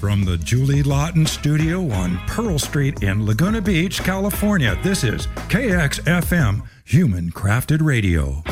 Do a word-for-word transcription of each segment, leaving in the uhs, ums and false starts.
From the Julie Lawton Studio on Pearl Street in Laguna Beach, California, this is K X F M, Human Crafted Radio.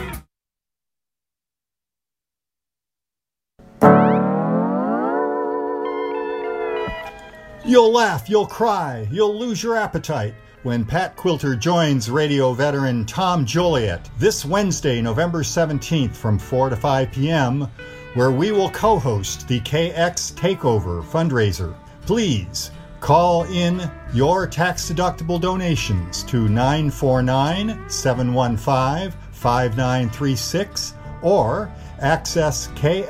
You'll laugh, you'll cry, you'll lose your appetite when Pat Quilter joins radio veteran Tom Joliet this Wednesday, November seventeenth from four to five p.m., where we will co-host the K X Takeover fundraiser. Please call in your tax-deductible donations to nine four nine, seven one five, five nine three six or access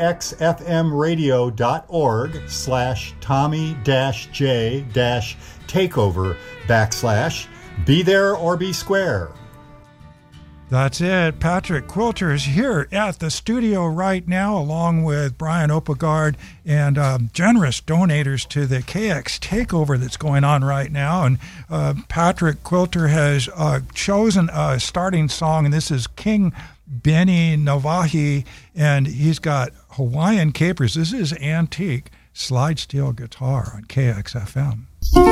kxfmradio.org slash Tommy dash J dash takeover backslash be there or be square. That's it. Patrick Quilter is here at the studio right now, along with Brian Opegard and um, generous donators to the K X Takeover that's going on right now. And uh, Patrick Quilter has uh, chosen a starting song, and this is King Benny Navahi, and he's got Hawaiian Capers. This is antique slide steel guitar on K X F M.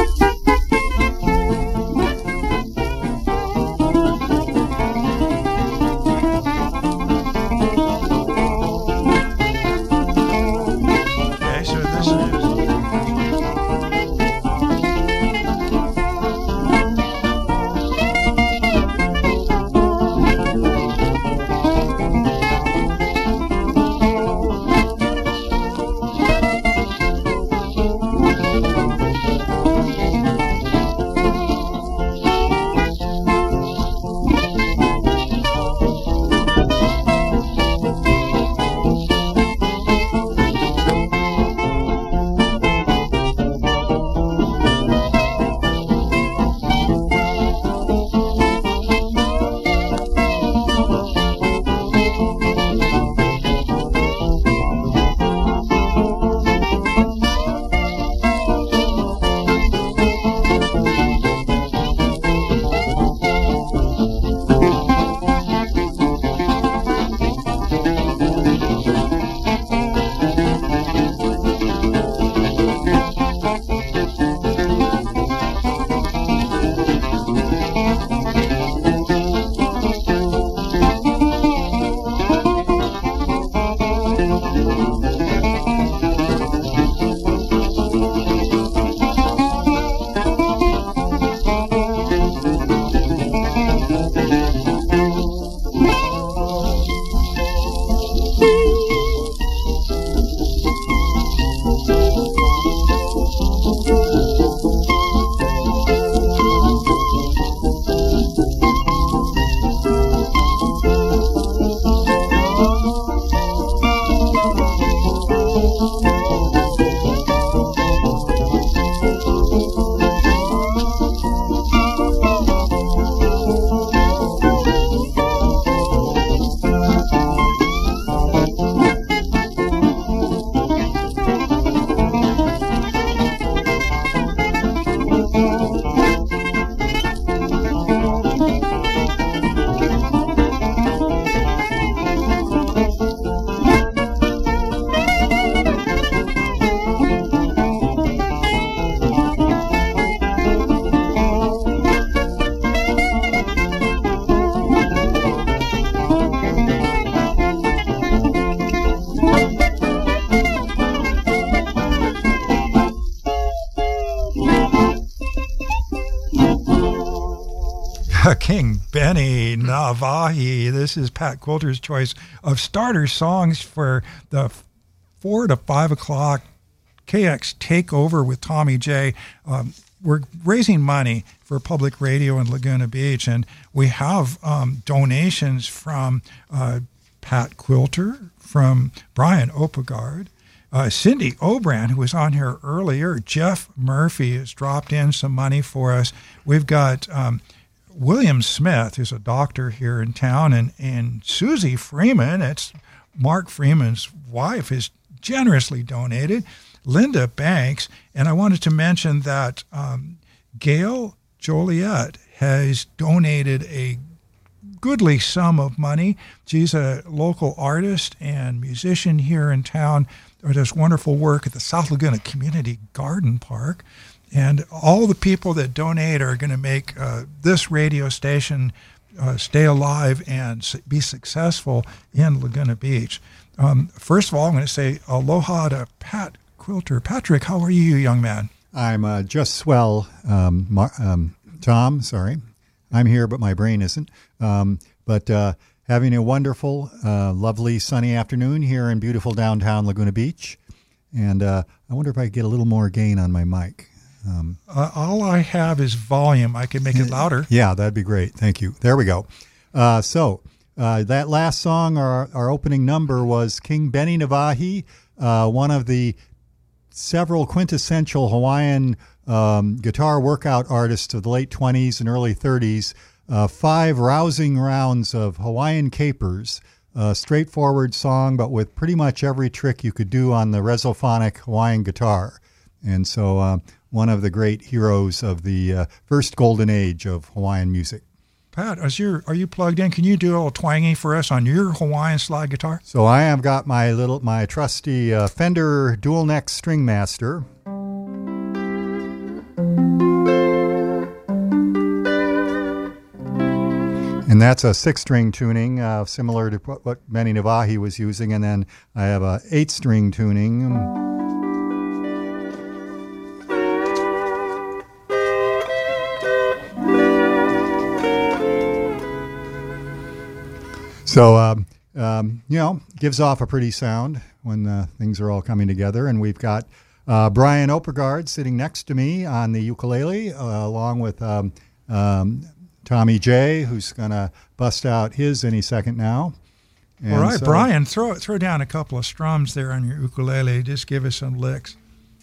King Benny Navahi. This is Pat Quilter's choice of starter songs for the four to five o'clock K X Takeover with Tommy J. Um, we're raising money for public radio in Laguna Beach, and we have um, donations from uh, Pat Quilter, from Brian Opegard, uh, Cindy Obran, who was on here earlier. Jeff Murphy has dropped in some money for us. We've got um, William Smith, who's a doctor here in town, and, and Susie Freeman, it's Mark Freeman's wife, has generously donated. Linda Banks, and I wanted to mention that um, Gail Joliet has donated a goodly sum of money. She's a local artist and musician here in town. does wonderful work at the South Laguna Community Garden Park. And all the people that donate are going to make uh, this radio station uh, stay alive and be successful in Laguna Beach. Um, first of all, I'm going to say aloha to Pat Quilter. Patrick, how are you, young man? I'm uh, just swell, um, Mar- um, Tom, sorry. I'm here, but my brain isn't. Um, but uh, having a wonderful, uh, lovely, sunny afternoon here in beautiful downtown Laguna Beach. And uh, I wonder if I could get a little more gain on my mic. Um, uh, all I have is volume. I can make it louder. Yeah, that'd be great. Thank you. There we go. Uh, so uh, that last song, our, our opening number, was King Benny Navahi, uh, one of the several quintessential Hawaiian um, guitar workout artists of the late twenties and early thirties. Uh, five rousing rounds of Hawaiian capers, a straightforward song, but with pretty much every trick you could do on the resophonic Hawaiian guitar. And so uh, one of the great heroes of the uh, first golden age of Hawaiian music. Pat, as you're, are you plugged in? Can you do a little twanging for us on your Hawaiian slide guitar? So I have got my little, my trusty uh, Fender dual neck string master. And that's a six-string tuning, uh, similar to what Benny Navahi was using. And then I have a eight-string tuning. So, um, um, you know, gives off a pretty sound when uh, things are all coming together. And we've got uh, Brian Opergard sitting next to me on the ukulele, uh, along with um, um, Tommy J, who's going to bust out his any second now. And all right, so, Brian, throw throw down a couple of strums there on your ukulele. Just give us some licks.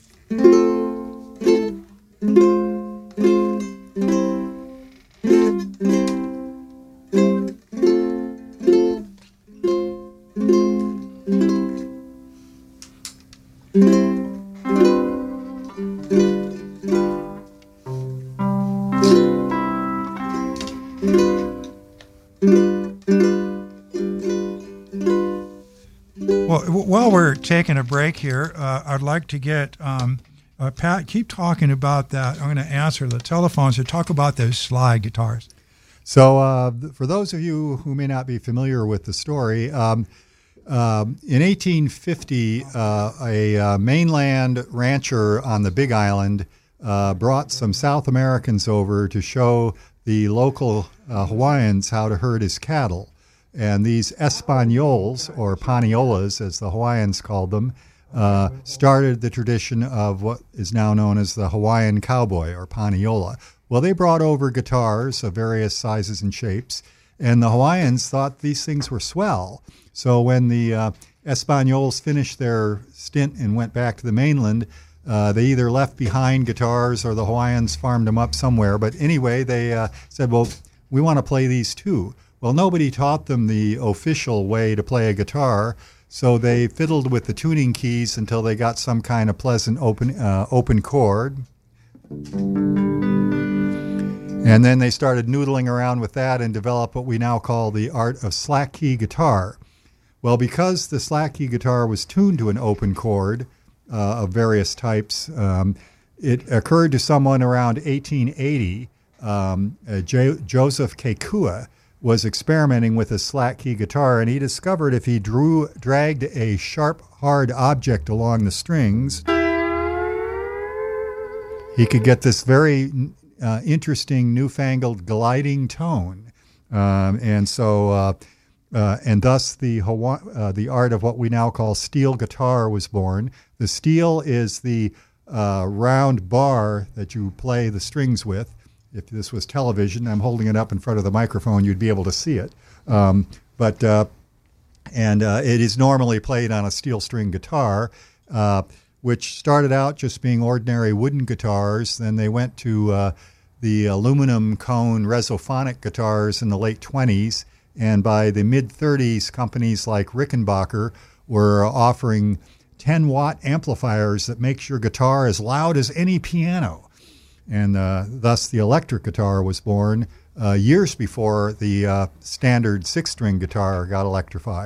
While we're taking a break here, uh, I'd like to get um, uh, Pat, keep talking about that. I'm going to answer the telephones to talk about those slide guitars. So uh, for those of you who may not be familiar with the story, um, um, in eighteen fifty, uh, a uh, mainland rancher on the Big Island uh, brought some South Americans over to show the local uh, Hawaiians how to herd his cattle. And these Españoles, or Paniolas, as the Hawaiians called them, uh, started the tradition of what is now known as the Hawaiian cowboy, or Paniola. Well, they brought over guitars of various sizes and shapes, and the Hawaiians thought these things were swell. So when the uh, Españoles finished their stint and went back to the mainland, uh, they either left behind guitars or the Hawaiians farmed them up somewhere. But anyway, they uh, said, well, we want to play these too. Well, nobody taught them the official way to play a guitar, so they fiddled with the tuning keys until they got some kind of pleasant open uh, open chord. And then they started noodling around with that and developed what we now call the art of slack key guitar. Well, because the slack key guitar was tuned to an open chord uh, of various types, um, it occurred to someone around eighteen eighty, um, uh, J- Joseph Kekua, was experimenting with a slack key guitar, and he discovered if he drew dragged a sharp, hard object along the strings, he could get this very uh, interesting, newfangled gliding tone. Um, and so, uh, uh, and thus the Hawaii, uh, the art of what we now call steel guitar was born. The steel is the uh, round bar that you play the strings with. If this was television, I'm holding it up in front of the microphone, you'd be able to see it. Um, but uh, and uh, it is normally played on a steel string guitar, uh, which started out just being ordinary wooden guitars. Then they went to uh, the aluminum cone resophonic guitars in the late twenties. And by the mid thirties, companies like Rickenbacker were offering ten watt amplifiers that makes your guitar as loud as any piano. And uh, thus the electric guitar was born uh, years before the uh, standard six-string guitar got electrified.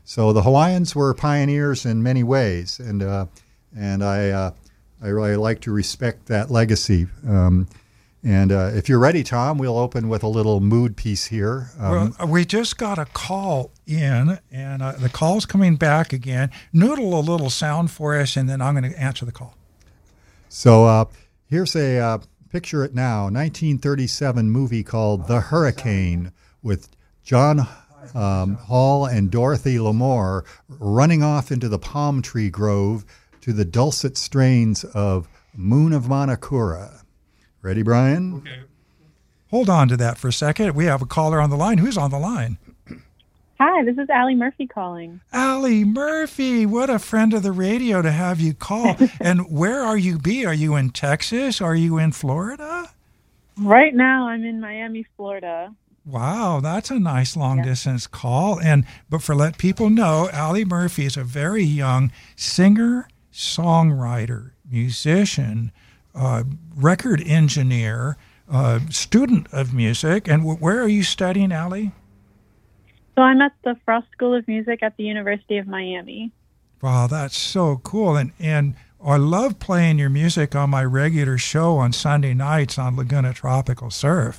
So the Hawaiians were pioneers in many ways, and uh, and I uh, I really like to respect that legacy. Um, and uh, if you're ready, Tom, we'll open with a little mood piece here. Um, well, we just got a call in, and uh, the call's coming back again. Noodle a little sound for us, and then I'm going to answer the call. So uh, here's a uh, picture it now, nineteen thirty-seven movie called The Hurricane with John Um, Hall and Dorothy Lamour running off into the palm tree grove to the dulcet strains of Moon of Manakura. Ready, Brian? Okay. Hold on to that for a second. We have a caller on the line. Who's on the line? Hi, this is Allie Murphy calling. Allie Murphy, what a friend of the radio to have you call. And where are you be? Are you in Texas? Are you in Florida? Right now, I'm in Miami, Florida. Wow, that's a nice long-distance yeah. call. And but for let people know, Allie Murphy is a very young singer, songwriter, musician, uh, record engineer, uh, student of music. And w- where are you studying, Allie? So I'm at the Frost School of Music at the University of Miami. Wow, that's so cool. And and I love playing your music on my regular show on Sunday nights on Laguna Tropical Surf.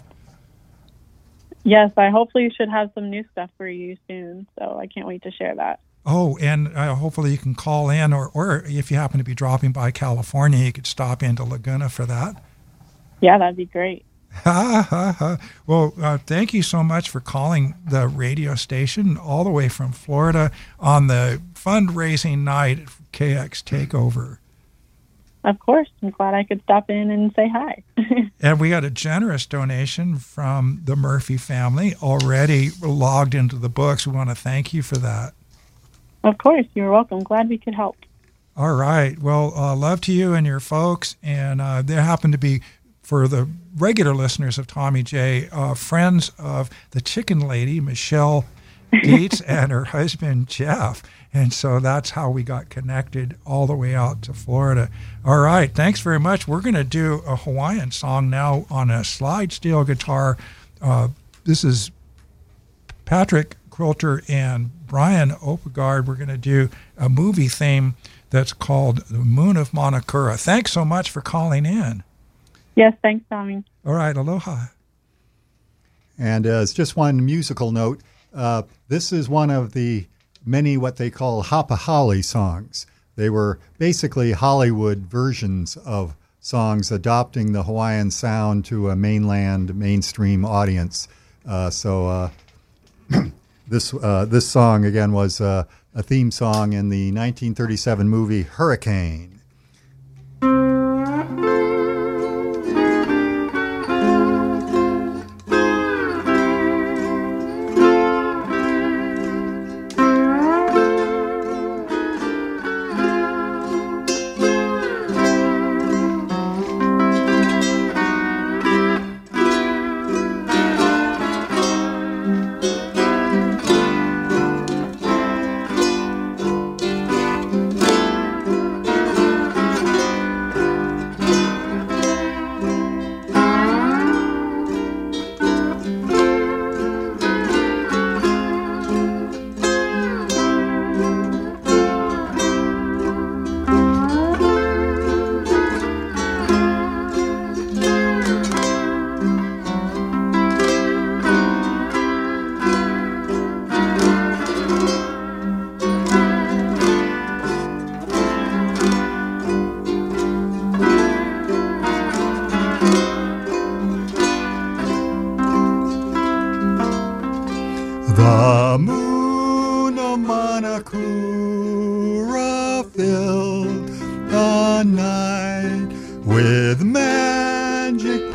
Yes, I hopefully should have some new stuff for you soon, so I can't wait to share that. Oh, and uh, hopefully you can call in, or, or if you happen to be dropping by California, you could stop into Laguna for that. Yeah, that'd be great. Ha, ha, ha. Well, uh, thank you so much for calling the radio station all the way from Florida on the fundraising night at K X Takeover. Of course. I'm glad I could stop in and say hi. And we got a generous donation from the Murphy family already logged into the books. We want to thank you for that. Of course. You're welcome. Glad we could help. All right. Well, uh, love to you and your folks. And uh, there happen to be, for the regular listeners of Tommy J, uh, friends of the chicken lady, Michelle Gates, and her husband, Jeff. And so that's how we got connected all the way out to Florida. All right. Thanks very much. We're going to do a Hawaiian song now on a slide steel guitar. Uh, this is Patrick Quilter and Brian Opegard. We're going to do a movie theme that's called The Moon of Manakura. Thanks so much for calling in. Yes, thanks, Tommy. All right. Aloha. And uh, as just one musical note, uh, this is one of the many what they call Hapa Hali songs. They were basically Hollywood versions of songs adopting the Hawaiian sound to a mainland mainstream audience. Uh, so uh, this uh, this song, again, was uh, a theme song in the nineteen thirty-seven movie Hurricane. The moon of Manakura filled the night with magic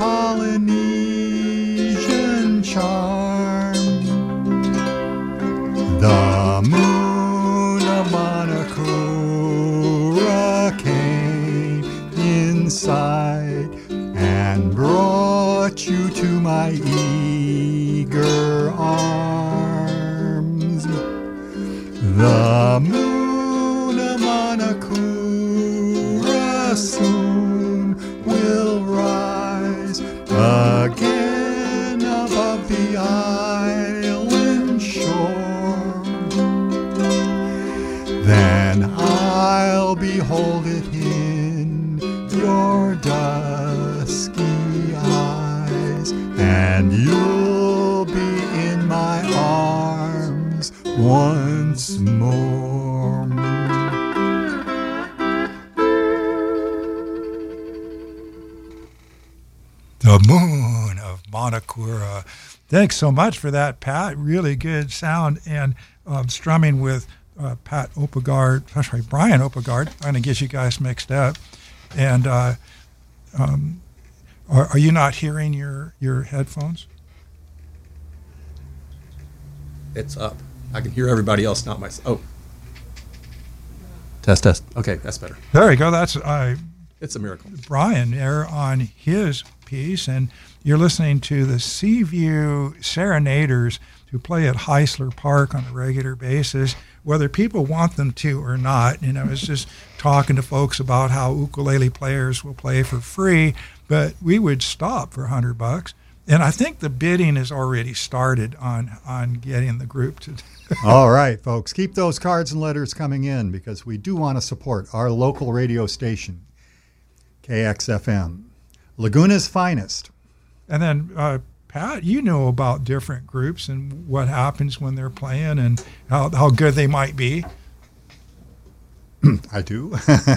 Polynesian charm. The moon of Manakura came inside and brought you to my eager arms. The moon of Manakura soon will rise again above the island shore. will behold it in your dusky eyes, and you'll be in my arms once more. The Moon of Monokura. Thanks so much for that, Pat. Really good sound, and um, strumming with uh, Pat Oppegaard, sorry, Brian Oppegaard. I'm going to get you guys mixed up. And uh, um, are, are you not hearing your, your headphones? It's up. I can hear everybody else, not myself. Oh. Test, test. Okay, that's better. There you go. That's uh, It's a miracle. Brian there on his piece, and you're listening to the Seaview Serenaders, who play at Heisler Park on a regular basis, whether people want them to or not. You know, it's just talking to folks about how ukulele players will play for free, but we would stop for a hundred bucks. And I think the bidding has already started on on getting the group to. All right, folks, keep those cards and letters coming in, because we do want to support our local radio station, K X F M, Laguna's finest. And then, uh, Pat, you know about different groups and what happens when they're playing and how, how good they might be. I do.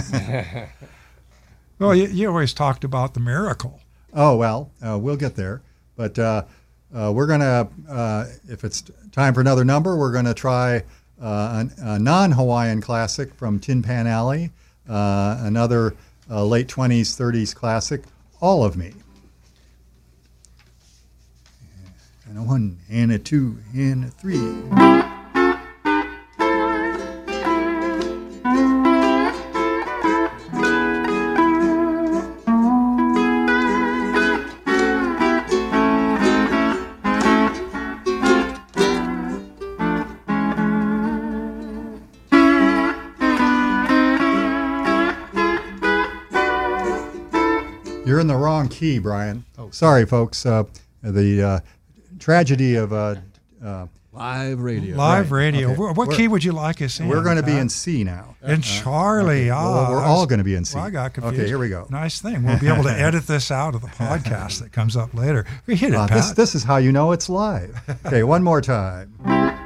Well, you, you always talked about the miracle. Oh, well, uh, we'll get there. But uh, uh, we're going to, uh, if it's time for another number, we're going to try uh, a, a non-Hawaiian classic from Tin Pan Alley, uh, another uh, late twenties, thirties classic, All of Me. And a one, and a two, and a three. You're in the wrong key, Brian. Oh, sorry, folks. Uh, the uh, tragedy of uh, uh, live radio. Live Right. radio. Okay. What We're- key would you like us in? We're going to be Pat? in C now. In Charlie. Okay. Ah, Well, we're I all was- going to be in C. Well, I got confused. Okay, here we go. Nice thing. We'll be able to edit this out of the podcast that comes up later. We hit it, Uh, Pat. this, this is how you know it's live. Okay, one more time.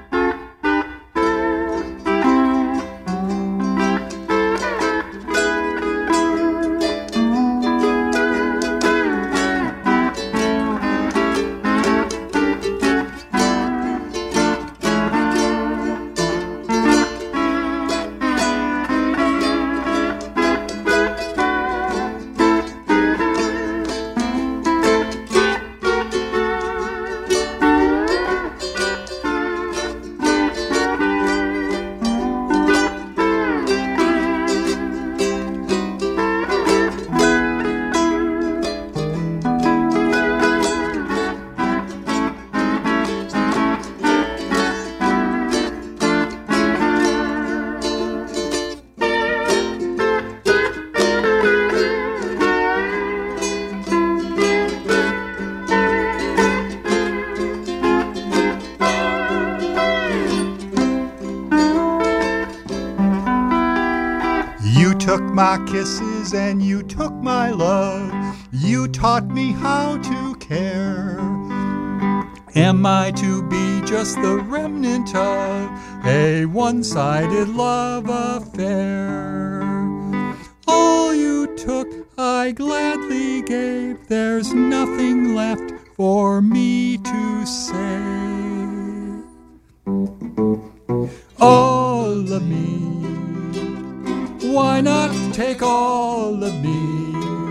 You took my kisses and you took my love. You taught me how to care. Am I to be just the remnant of a one-sided love affair? All you took I gladly gave. There's nothing left for me to say. All of me. Why not take all of me?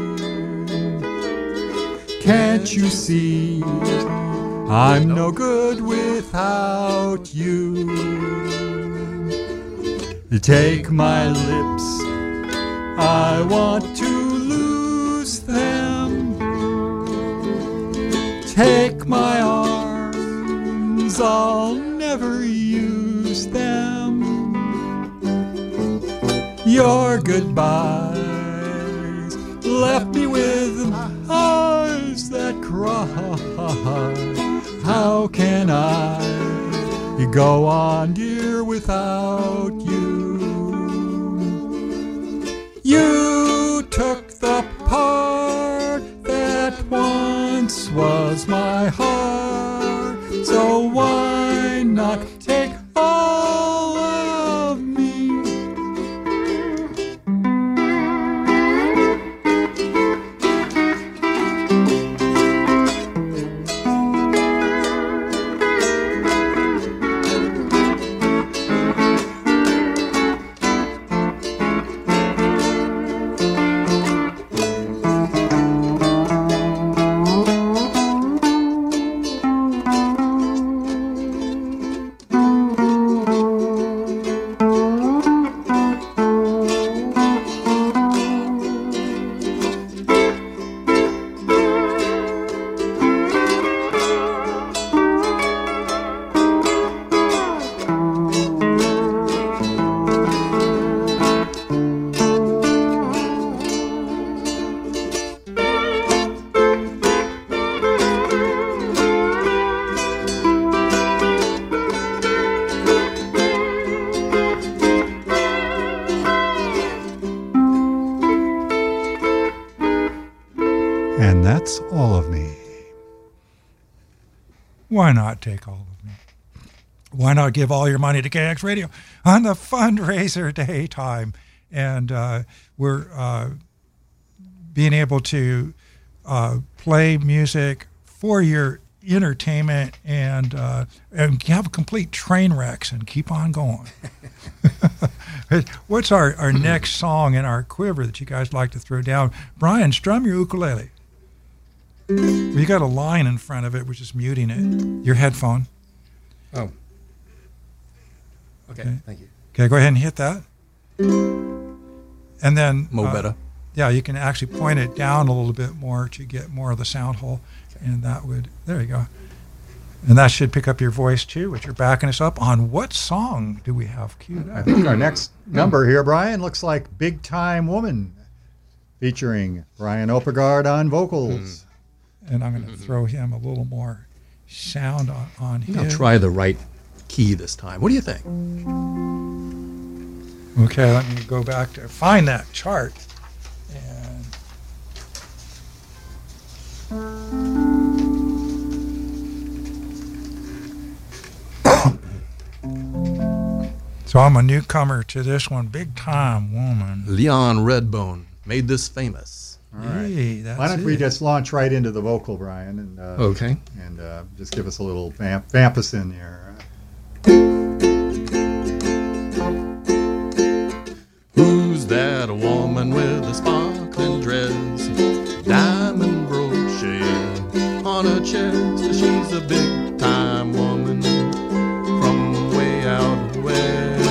Can't you see I'm no good without you? Take my lips, I want to lose them. Take my arms, I'll never use them. Your goodbyes left me with eyes that cry. How can I go on, dear, without you? You took the part that once was my heart, so why not take all of me? And that's all of me. Why not take all of me? Why not give all your money to K X Radio on the fundraiser daytime? And uh, we're uh, being able to uh, play music for your entertainment and uh, and have complete train wrecks and keep on going. What's our, our next song in our quiver that you guys like to throw down? Brian, strum your ukulele. You got a line in front of it, which is muting it. Your headphone. Oh. Okay, Okay. thank you. Okay, go ahead and hit that. And then... Mo uh, better. Yeah, you can actually point it down a little bit more to get more of the sound hole. And that would... There you go. And that should pick up your voice, too, which you're backing us up on. What song do we have queued I up? think our next number here, Brian, looks like Big Time Woman, featuring Brian Opegard on vocals. And I'm going to throw him a little more sound on, on I'll his. try the right key this time. What do you think? Okay, let me go back to find that chart. And so I'm a newcomer to this one, Big Time Woman. Leon Redbone made this famous. All right. Hey, that's Why don't we it. just launch right into the vocal, Brian, and uh, Okay. and uh, just give us a little vamp, vamp us in here. Who's that woman with a sparkling dress, diamond brochure on her chest? She's a big time woman from way out west.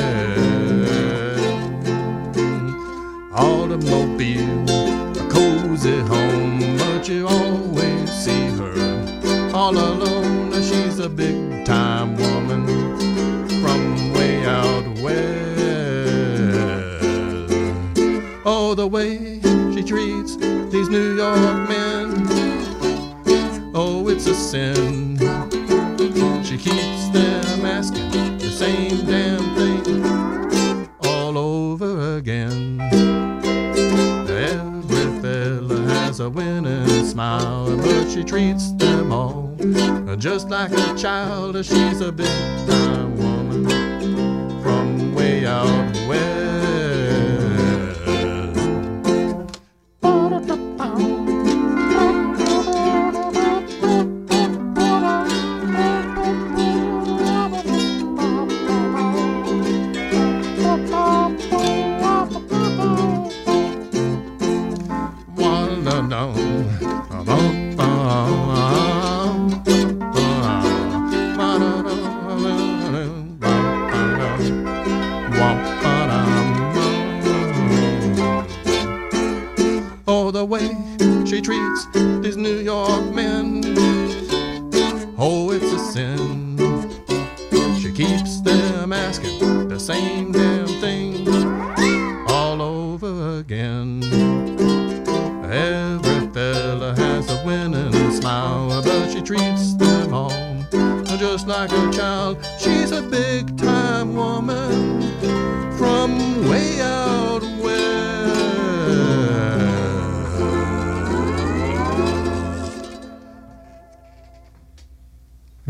Automobile, a cozy home, but you always see her all alone. She's a big time woman from way out west. Oh, the way she treats these New York men, oh, it's a sin. She keeps them asking the same damn thing all over again. Every fella has a winning smile, but she treats them all just like a child. She's a big time woman from way out west. Oh, the way she treats these New York men, oh, it's a sin. She keeps them asking the same damn thing all over again. Every fella has a winning smile, but she treats them all just like a child. She's a big time woman from way out west.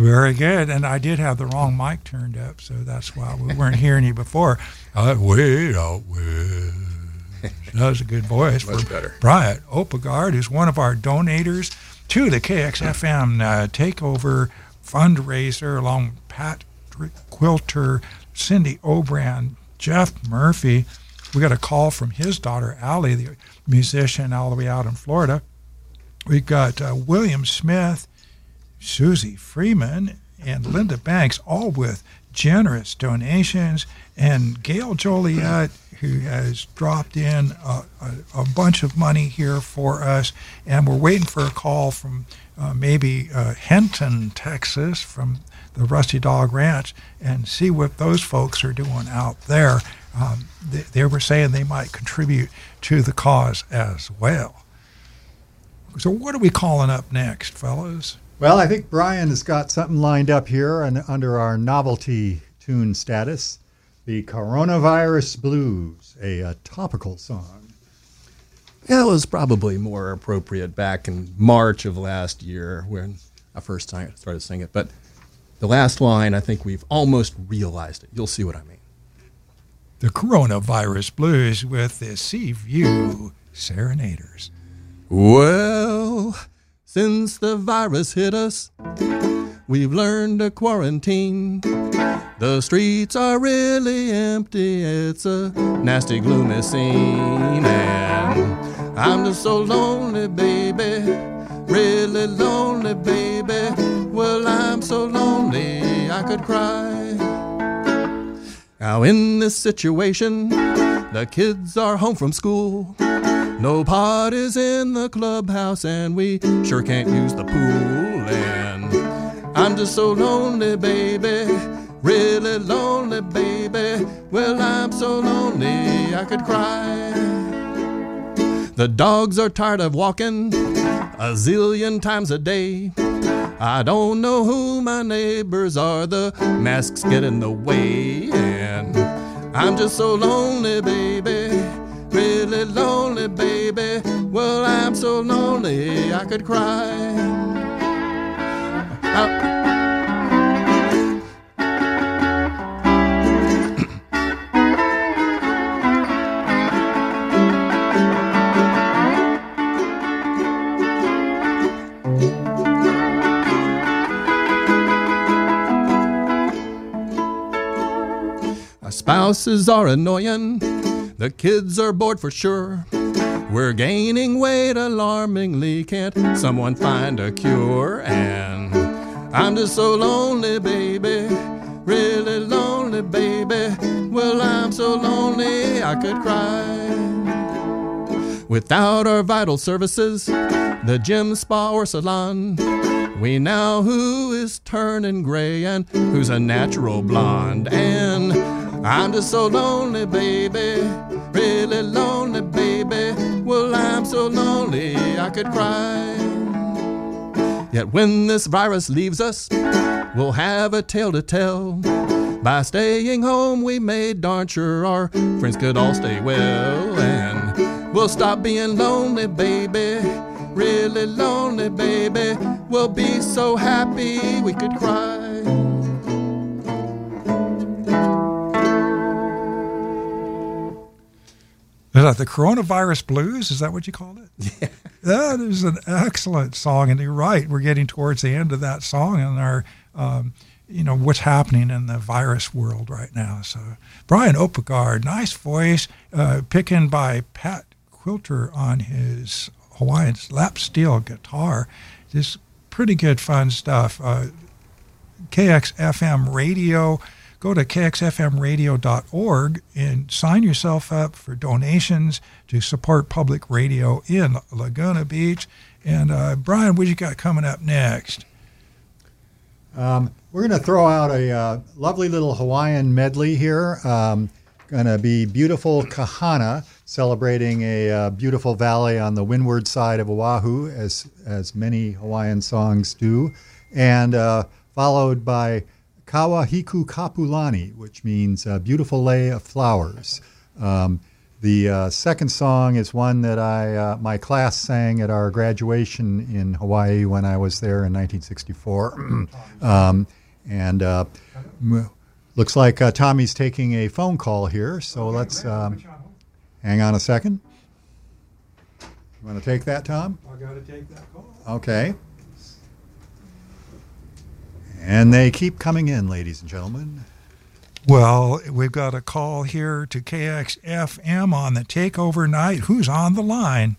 Very good. And I did have the wrong mic turned up, so that's why we weren't hearing you before. Uh, way out west. That was a good voice. Much for better. Brian Opegard, who's one of our donators to the K X F M uh, Takeover fundraiser, along with Patrick Quilter, Cindy Obran, Jeff Murphy. We got a call from his daughter, Allie, the musician all the way out in Florida. We got uh, William Smith, Susie Freeman, and Linda Banks, all with generous donations, and Gail Joliet, who has dropped in a, a, a bunch of money here for us, and we're waiting for a call from uh, maybe uh, Henton, Texas, from the Rusty Dog Ranch, and see what those folks are doing out there. Um, they, they were saying they might contribute to the cause as well. So what are we calling up next, fellows? Well, I think Brian has got something lined up here and under our novelty tune status, the Coronavirus Blues, a, a topical song. Yeah, it was probably more appropriate back in March of last year when I first started singing it. But the last line, I think we've almost realized it. You'll see what I mean. The Coronavirus Blues with the Seaview Serenaders. Well, since the virus hit us, we've learned to quarantine. The streets are really empty. It's a nasty, gloomy scene. And I'm just so lonely, baby. Really lonely, baby. Well, I'm so lonely I could cry. Now in this situation, the kids are home from school. No parties in the clubhouse, and we sure can't use the pool. And I'm just so lonely, baby. Really lonely, baby. Well, I'm so lonely I could cry. The dogs are tired of walking a zillion times a day. I don't know who my neighbors are. The masks get in the way. And I'm just so lonely, baby. Really lonely, baby. Well, I'm so lonely I could cry. I- Our spouses are annoying. The kids are bored for sure. We're gaining weight alarmingly. Can't someone find a cure? And I'm just so lonely, baby. Really lonely, baby. Well, I'm so lonely I could cry. Without our vital services, the gym, spa, or salon, we know who is turning gray and who's a natural blonde. And I'm just so lonely, baby. Really lonely, baby. Well, I'm so lonely I could cry. Yet when this virus leaves us, we'll have a tale to tell. By staying home, we made darn sure our friends could all stay well. And we'll stop being lonely, baby. Really lonely, baby. We'll be so happy we could cry. Is that the Coronavirus Blues? Is that what you called it? Yeah. That is an excellent song, and you're right. We're getting towards the end of that song and our, um, you know, what's happening in the virus world right now. So, Brian Opegard, nice voice, uh, picking by Pat Quilter on his Hawaiian lap steel guitar. Just pretty good fun stuff. Uh, K X F M Radio. Go to K X F M radio dot org and sign yourself up for donations to support public radio in Laguna Beach. And uh, Brian, what you got coming up next? Um, we're going to throw out a uh, lovely little Hawaiian medley here. Um, going to be Beautiful Kahana, celebrating a uh, beautiful valley on the windward side of Oahu, as as many Hawaiian songs do, and uh, followed by Kawahiku Kapulani, which means uh, beautiful lay of flowers. Um, The uh, second song is one that I uh, my class sang at our graduation in Hawaii when I was there in nineteen sixty-four. um, and uh, m- looks like uh, Tommy's taking a phone call here, so let's um, hang on a second. You want to take that, Tom? I got to take that call. Okay. And they keep coming in, ladies and gentlemen. Well, we've got a call here to K X F M on the Takeover night. Who's on the line?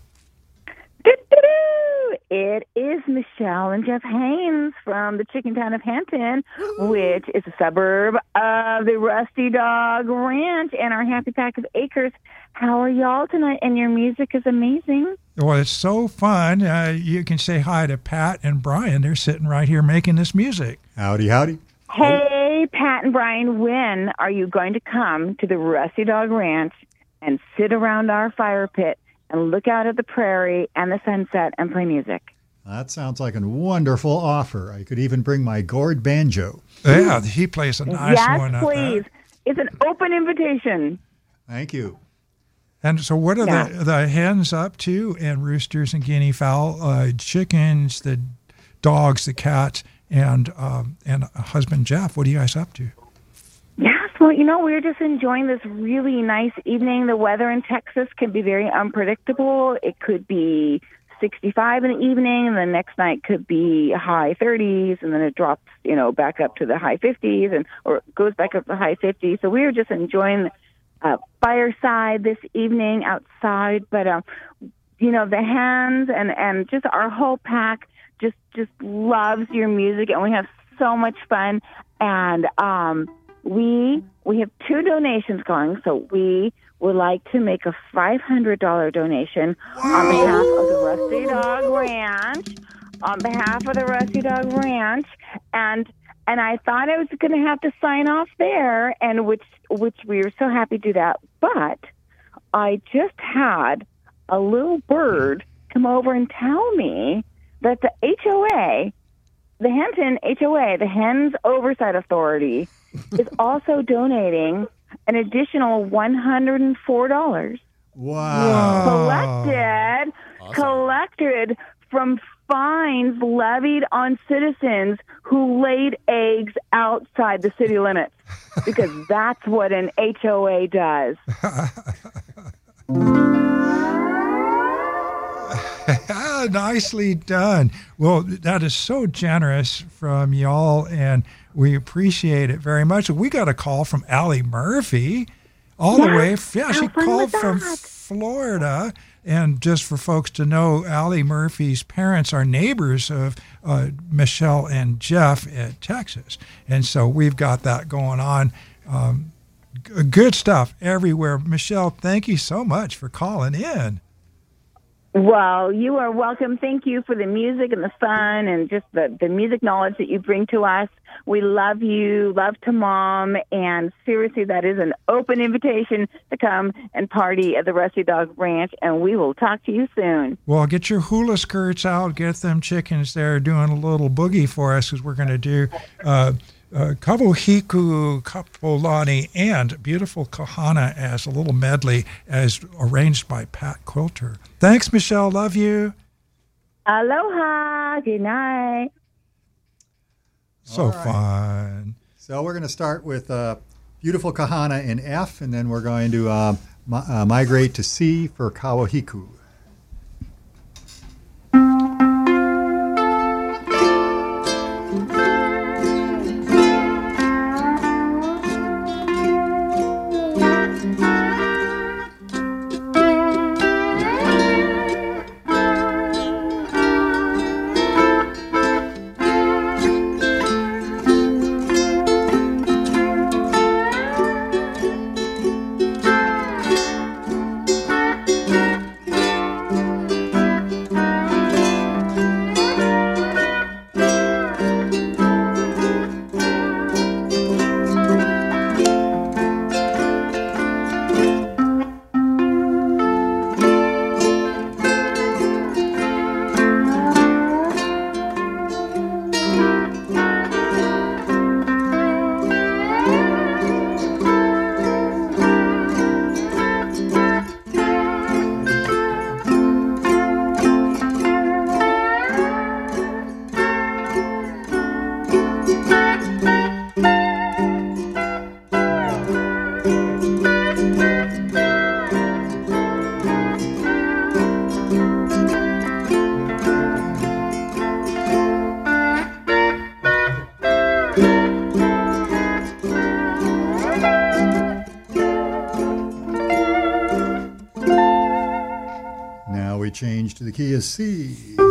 Doo-doo-doo. It is Michelle and Jeff Haynes from the chicken town of Hampton, which is a suburb of the Rusty Dog Ranch and our Happy Pack of Acres. How are y'all tonight? And your music is amazing. Well, it's so fun. Uh, you can say hi to Pat and Brian. They're sitting right here making this music. Howdy, howdy. Hey, Pat and Brian, when are you going to come to the Rusty Dog Ranch and sit around our fire pit and look out at the prairie and the sunset and play music? That sounds like a wonderful offer. I could even bring my gourd banjo. Yeah, he plays a nice yes, one. Yes, please. It's an open invitation. Thank you. And so what are Yeah. the, the hens up to, and roosters and guinea fowl, uh, chickens, the dogs, the cats, and um, and husband Jeff? What are you guys up to? Yes, well, you know, we're just enjoying this really nice evening. The weather in Texas can be very unpredictable. It could be sixty-five in the evening, and the next night could be high thirties, and then it drops, you know, back up to the high fifties, and or goes back up to the high fifties. So we're just enjoying uh, fireside this evening outside. But, uh, you know, the hens and, and just our whole pack just just loves your music, and we have so much fun. And um, we we have two donations going, so we would like to make a five hundred dollars donation on behalf of the Rusty Dog Ranch, on behalf of the Rusty Dog Ranch, and and I thought I was going to have to sign off there, and which which we were so happy to do that, but I just had a little bird come over and tell me that the H O A, the Hampton H O A, the Hens Oversight Authority, is also donating an additional one hundred four dollars. Wow. Collected, Awesome. collected from fines levied on citizens who laid eggs outside the city limits, because that's what an H O A does. Nicely done. Well, that is so generous from y'all, and we appreciate it very much. We got a call from Allie Murphy all the Yeah, way. Yeah, how she fun called was from that? Florida. And just for folks to know, Allie Murphy's parents are neighbors of uh, Michelle and Jeff at Texas. And so we've got that going on. Um, g- good stuff everywhere. Michelle, thank you so much for calling in. Well, you are welcome. Thank you for the music and the fun and just the, the music knowledge that you bring to us. We love you, love to Mom, and seriously, that is an open invitation to come and party at the Rusty Dog Ranch, and we will talk to you soon. Well, get your hula skirts out, get them chickens there doing a little boogie for us, because we're going to do uh, uh, Kabuhiku Kapolani and Beautiful Kahana as a little medley as arranged by Pat Quilter. Thanks, Michelle. Love you. Aloha. Good night. So All right. fun. So we're going to start with uh, Beautiful Kahana in F, and then we're going to uh, mi- uh, migrate to C for Kawahiku. change to the key of C.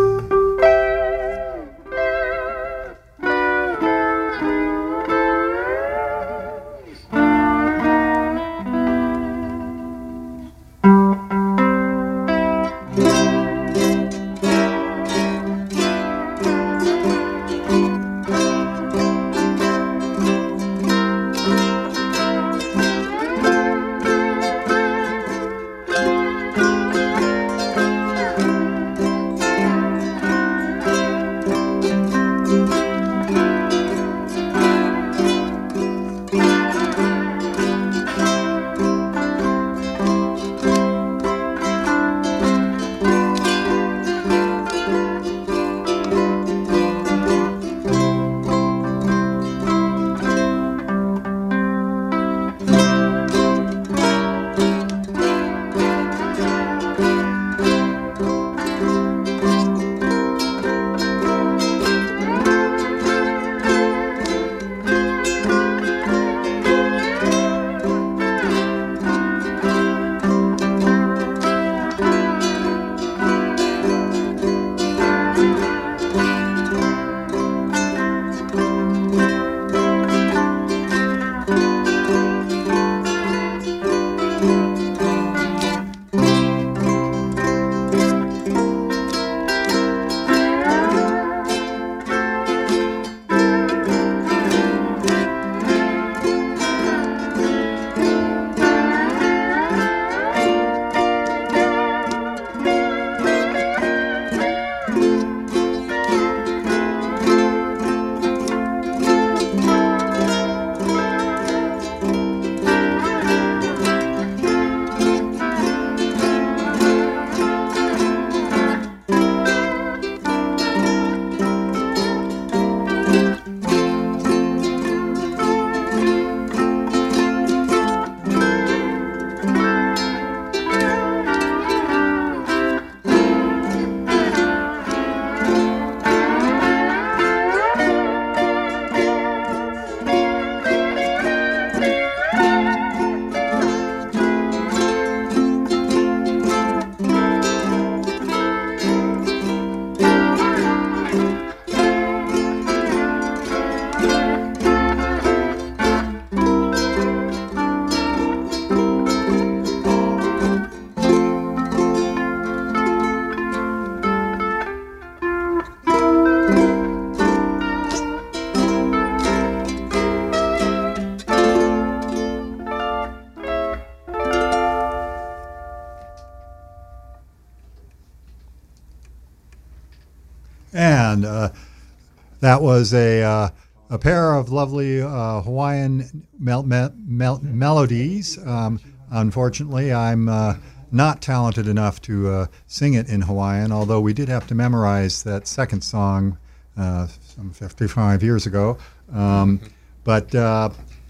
And uh, that was a uh, a pair of lovely uh, Hawaiian mel- mel- mel- melodies. Um, unfortunately, I'm uh, not talented enough to uh, sing it in Hawaiian, although we did have to memorize that second song uh, some fifty-five years ago. Um, but uh,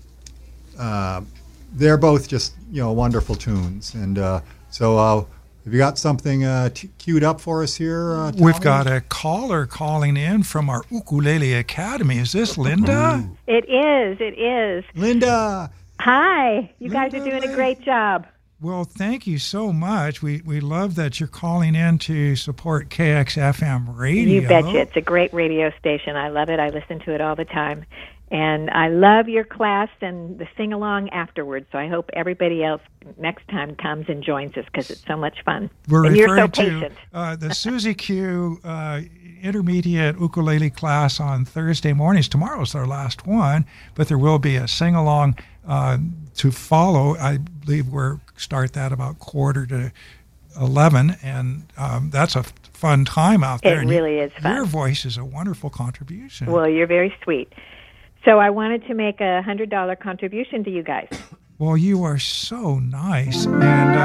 uh, they're both just, you know, wonderful tunes. And uh, so uh, have you got something uh, t- queued up for us here, uh, Tommy? We've got a caller calling in from our Ukulele Academy. Is this Linda? It is. It is. Linda! Hi. You guys Linda are doing Lay. a great job. Well, thank you so much. We we love that you're calling in to support K X F M radio. You betcha. It's a great radio station. I love it. I listen to it all the time. And I love your class and the sing-along afterwards. So I hope everybody else next time comes and joins us because it's so much fun. We're and you're so referring patient. to uh, the Susie Q uh, intermediate ukulele class on Thursday mornings. Tomorrow's our last one, but there will be a sing-along uh, to follow. I believe we're start that about quarter to eleven, and um, that's a fun time out there. It and really you, is fun. Your voice is a wonderful contribution. Well, you're very sweet. So I wanted to make a one hundred dollars contribution to you guys. Well, you are so nice. And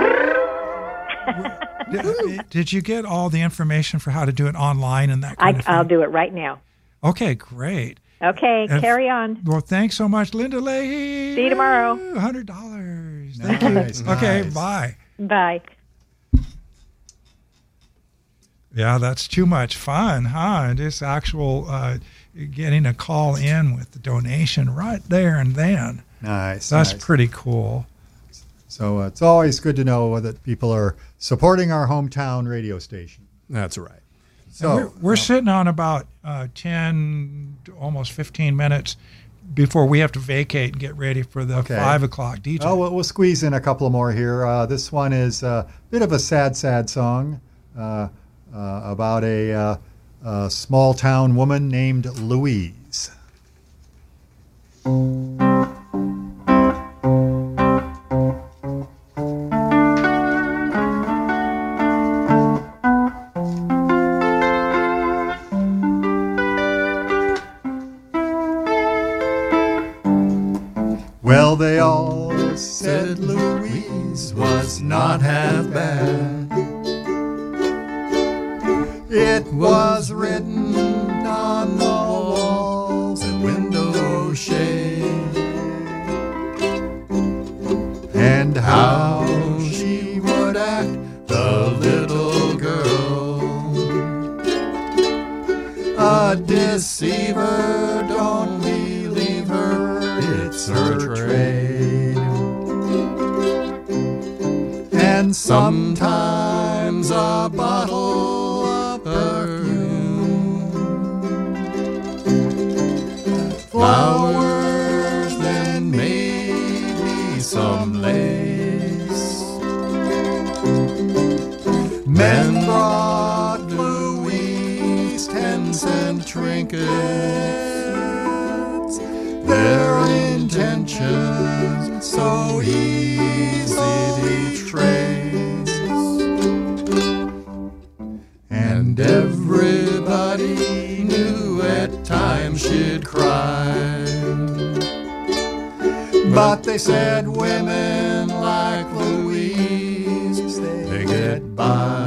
uh, did, did you get all the information for how to do it online and that kind I, of thing? I'll do it right now. Okay, great. Okay, And- carry on. Well, thanks so much, Linda Leahy. See you tomorrow. one hundred dollars. Nice, Thank you. Okay, nice. bye. Bye. Yeah, that's too much fun, huh? Just actual uh, getting a call in with the donation right there and then. Nice. That's nice. pretty cool. So uh, it's always good to know that people are supporting our hometown radio station. That's right. So we're, we're uh, sitting on about uh, ten, almost fifteen minutes before we have to vacate and get ready for the Okay. five o'clock D J. Oh, we'll, we'll squeeze in a couple more here. Uh, this one is a bit of a sad, sad song uh, uh, about a, uh, a small town woman named Louise. Well, they all said Louise was not half bad. It was written on the walls and window shade, and how she would act, the little girl. A deceiver, don't believe her, it's her trade. And sometimes a bottle of perfume, flowers, then maybe some lace. Men brought Louise ten cent trinkets, their intentions so easy to trace. And everybody knew at times she'd cry, but they said women like Louise, they get by.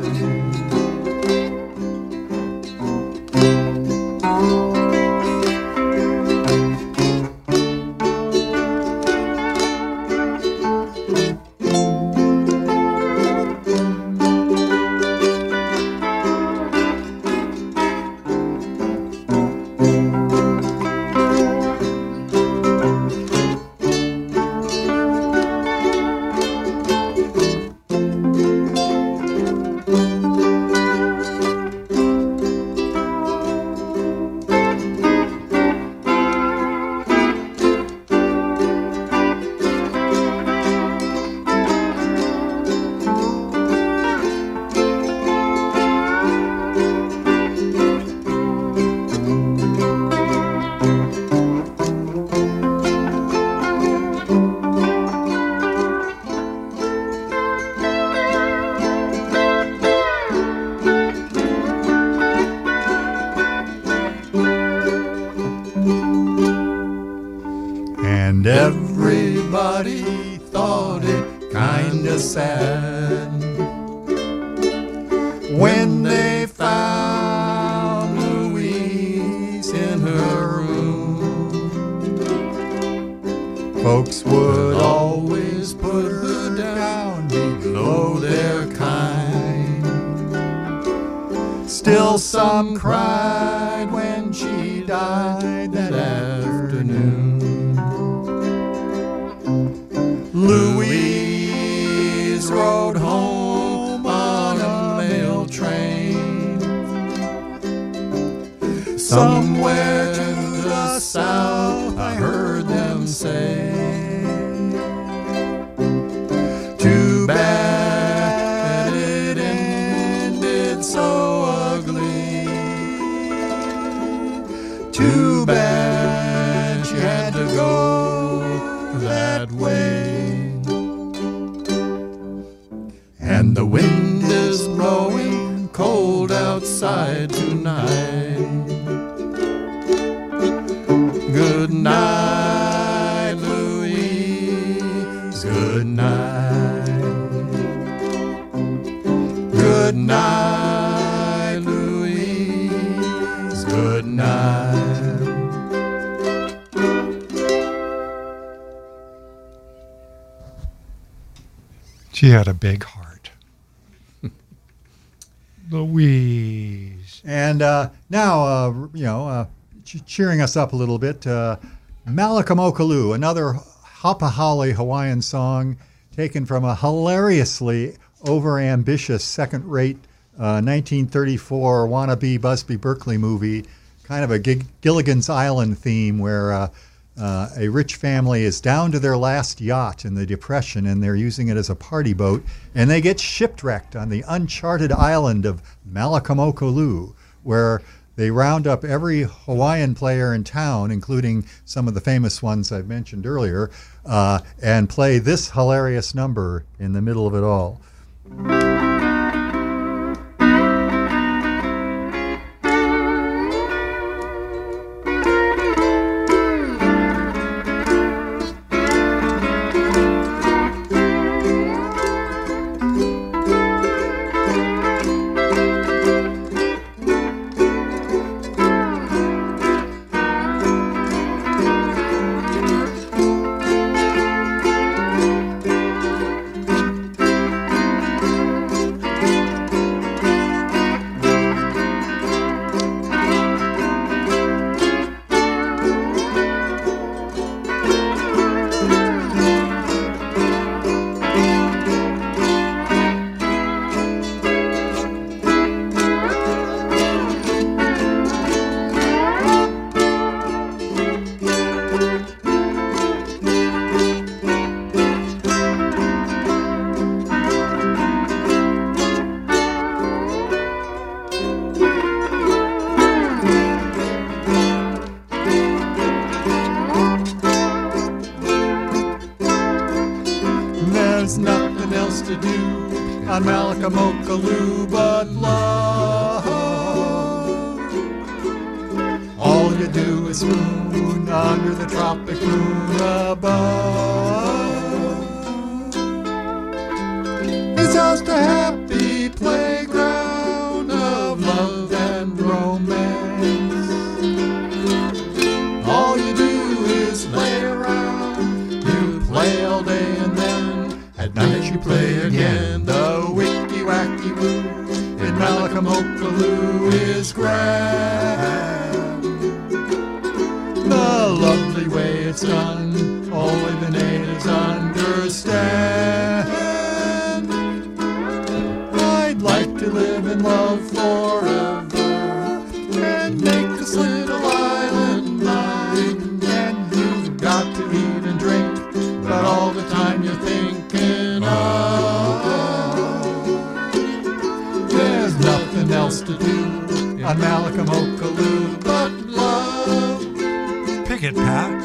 And everybody thought it kinda sad when they found Louise in her room. Folks would always put her down below their kind. Still some cried when she died that afternoon. Louise rode home on a mail train somewhere to the south, I heard them say. Too bad it ended so ugly. Too bad she had to go that way. And the wind is blowing cold outside tonight. Good night, Louise. Good night. Good night, Louise. Good night. She had a big heart. Louise. And uh, now, uh, you know, uh, ch- cheering us up a little bit, uh, Malakamokalu, another Hapa Hale Hawaiian song taken from a hilariously overambitious, second-rate uh, nineteen thirty-four wannabe Busby Berkeley movie, kind of a Gig- Gilligan's Island theme where uh, uh, a rich family is down to their last yacht in the Depression, and they're using it as a party boat, and they get shipwrecked on the uncharted island of Malakamokulou, where they round up every Hawaiian player in town, including some of the famous ones I've mentioned earlier, uh, and play this hilarious number in the middle of it all. There's nothing else to do on Malakamokulou but love. All you do is swoon under the tropic moon above. It's just a happy playground of love and romance. All you do is play around. You play all day and then at night you play again. The wicky-wacky woo in Malakamokulou is grand. The lovely way it's done, only the natives understand. I'd like to live in love forever and make this little island mine. And you've got to eat and drink, but all the time you're thinking of. There's nothing else to do on Malakamokulou but love. Pick it, Pat.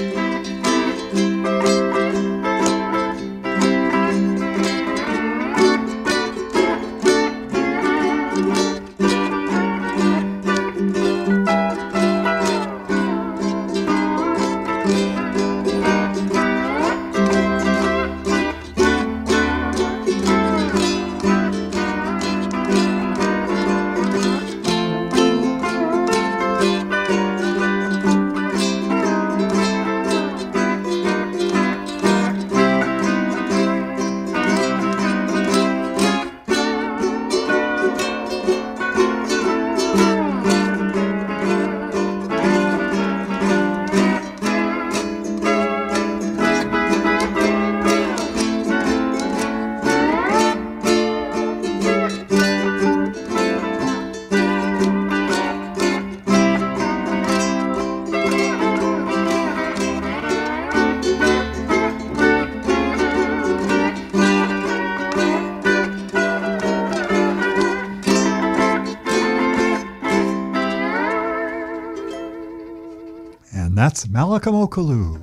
That's Malakamokulou.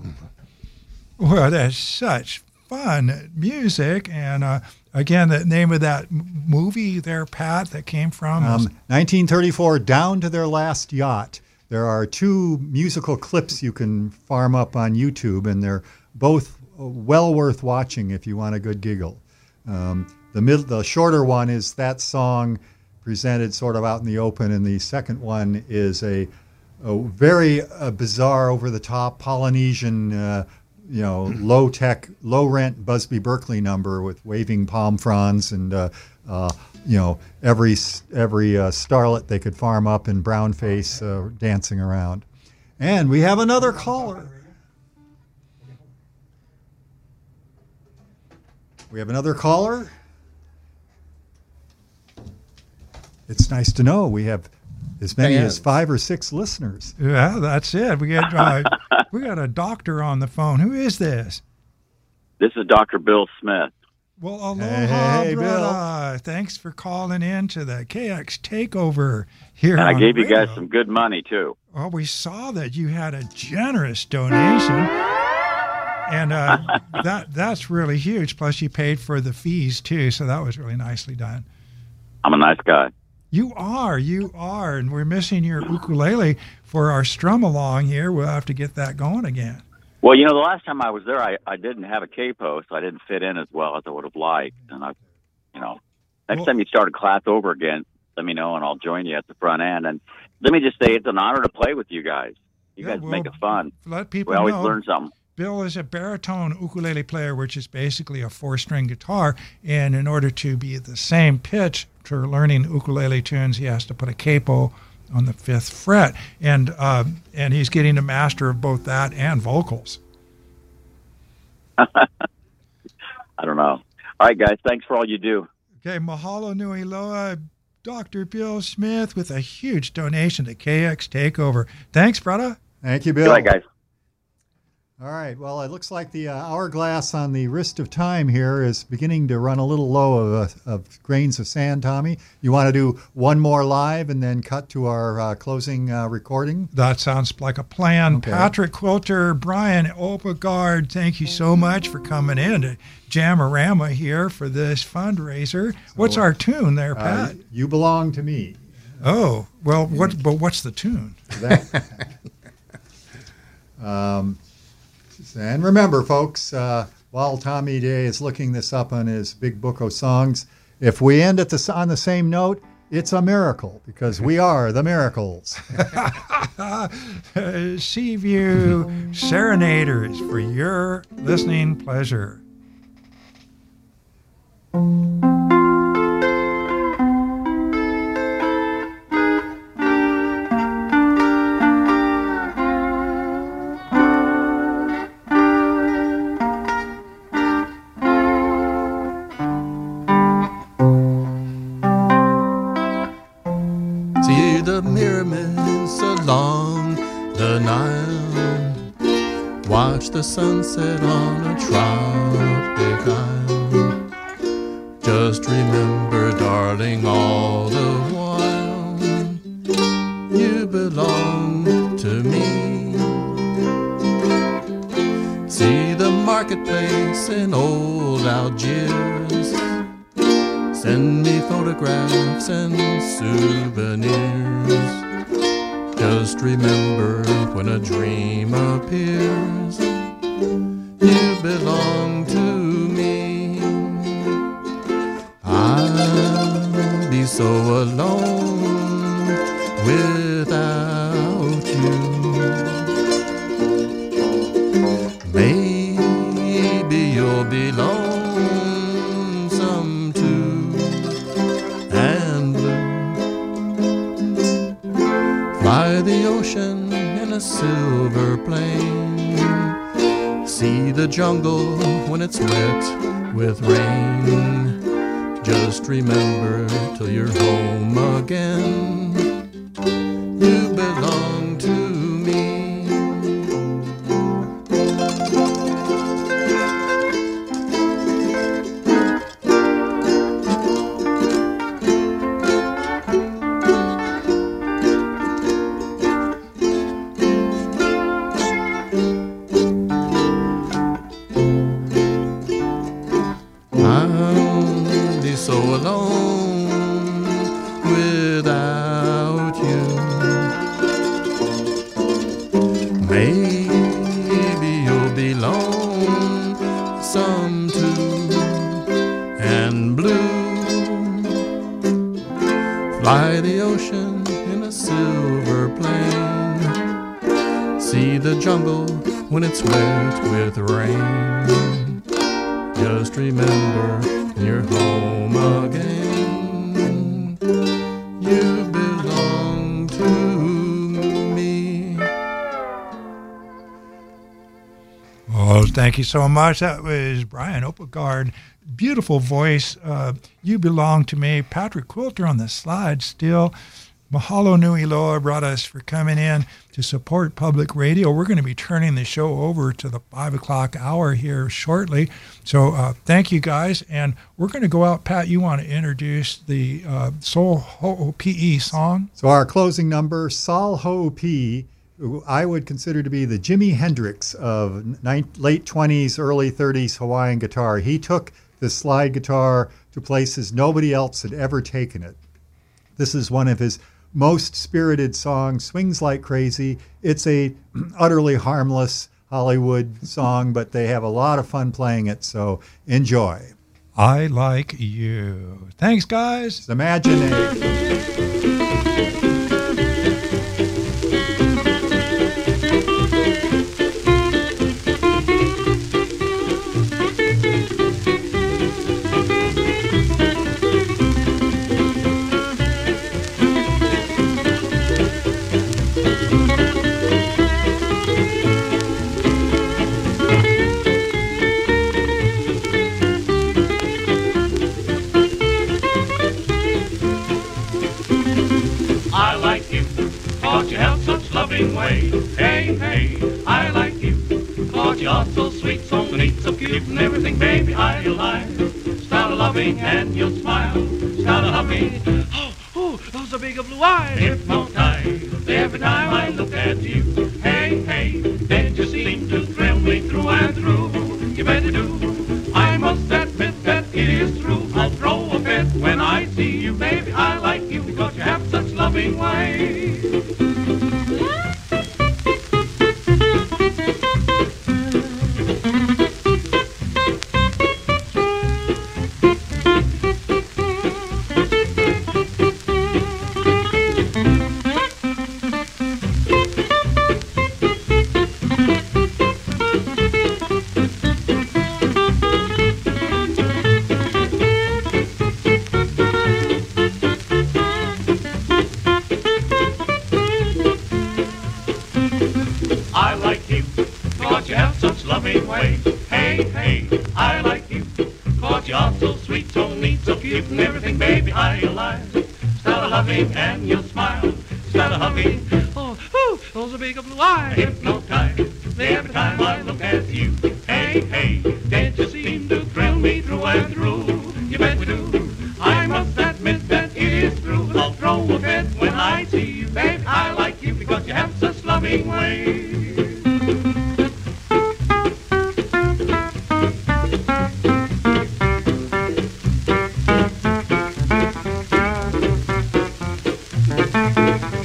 Well, that's such fun music. And uh, again, the name of that m- movie there, Pat, that came from? Um, nineteen thirty-four, Down to Their Last Yacht. There are two musical clips you can farm up on YouTube, and they're both well worth watching if you want a good giggle. Um, the, mid- the shorter one is that song presented sort of out in the open, and the second one is a a very uh, bizarre, over-the-top Polynesian, uh, you know, low-tech, low-rent Busby Berkeley number with waving palm fronds and, uh, uh, you know, every every uh, starlet they could farm up in brown face uh, dancing around. And we have another caller. We have another caller. It's nice to know we have as many Fans. as five or six listeners. Yeah, that's it. We got uh, we got a doctor on the phone. Who is this? This is Doctor Bill Smith. Well, aloha, Hey, hey, brother. Thanks for calling in to the K X Takeover here And I on gave you radio. guys some good money, too. Well, we saw that you had a generous donation, and uh, that that's really huge. Plus, you paid for the fees, too, so that was really nicely done. I'm a nice guy. You are, you are, and we're missing your ukulele for our strum along here. We'll have to get that going again. Well, you know, the last time I was there, I, I didn't have a capo, so I didn't fit in as well as I would have liked. And I, you know, next Well- time you start a class over again, let me know, and I'll join you at the front end. And let me just say, it's an honor to play with you guys. You Yeah, guys well, make it fun. Let people We always know. learn something. Bill is a baritone ukulele player, which is basically a four-string guitar. And in order to be at the same pitch for learning ukulele tunes, he has to put a capo on the fifth fret. And uh, and he's getting a master of both that and vocals. I don't know. All right, guys, thanks for all you do. Okay, mahalo nui loa, Doctor Bill Smith with a huge donation to K X Takeover. Thanks, brother. Thank you, Bill. Good night, guys. All right. Well, it looks like the uh, hourglass on the wrist of time here is beginning to run a little low of, uh, of grains of sand, Tommy. You want to do one more live and then cut to our uh, closing uh, recording? That sounds like a plan. Okay. Patrick Quilter, Brian Opegard, thank you so much for coming in to Jamarama here for this fundraiser. What's our tune there, Uh, Pat? you belong to me. Oh, well, what? But what's the tune? That, um, and remember, folks, uh, while Tommy Day is looking this up on his Big Book of Songs, if we end at the, on the same note, it's a miracle because we are the miracles. uh, Seaview Serenaders for your listening pleasure. See the pyramids along the Nile. Watch the sunset on a tropic isle. Just remember, darling, all the while you belong to me. See the marketplace in old Algiers. Send me photographs and souvenirs. Just remember, when a dream appears, you belong to me. I'll be so alone without you. Maybe you'll be lonesome too, and blue. Fly the ocean in a silver plane. See the jungle when it's wet with rain. Just remember, till you're home again, you belong to me. I'll be so alone without you. Maybe you'll be lonesome too, and blue. Fly the ocean in a silver plane. See the jungle when it's wet with rain. Just remember, when you're home again, you belong to me. Oh, thank you so much. That was Brian Opelgard. Beautiful voice. Uh, you Belong to Me. Patrick Quilter on the slide still. Mahalo Nui Loa brought us for coming in to support public radio. We're going to be turning the show over to the five o'clock hour here shortly. So uh, thank you guys. And we're going to go out. Pat, you want to introduce the uh, Soul Ho'opi'i song? So our closing number, Sol Ho'opi'i, who I would consider to be the Jimi Hendrix of ni- late twenties, early thirties Hawaiian guitar. He took the slide guitar to places nobody else had ever taken it. This is one of his most spirited song, Swings Like Crazy. It's a utterly harmless Hollywood song, but they have a lot of fun playing it, so enjoy. I Like You. Thanks, guys. Imagination. Way. Hey, hey, I like you, cause you're so sweet, so neat, so cute, and everything, baby, I like. Start a loving and you'll smile, start a hugging. Oh, oh, those are big blue eyes. Hypnotized every time I look at you. Hey, hey, then you seem to thrill me through and through. You better do, I must admit that it is true. I'll throw a fit when I see you, baby, I like you, because you have such loving ways. And you'll smile, start a hugging. Oh, oh, those are big blue eyes. Hypnotized every time I look at you. Hey, hey, can't you seem to thrill me through and through? You bet we do. I must admit that it is true. I'll throw a fit when I see you, babe. I like you because you have such loving ways. Thank you.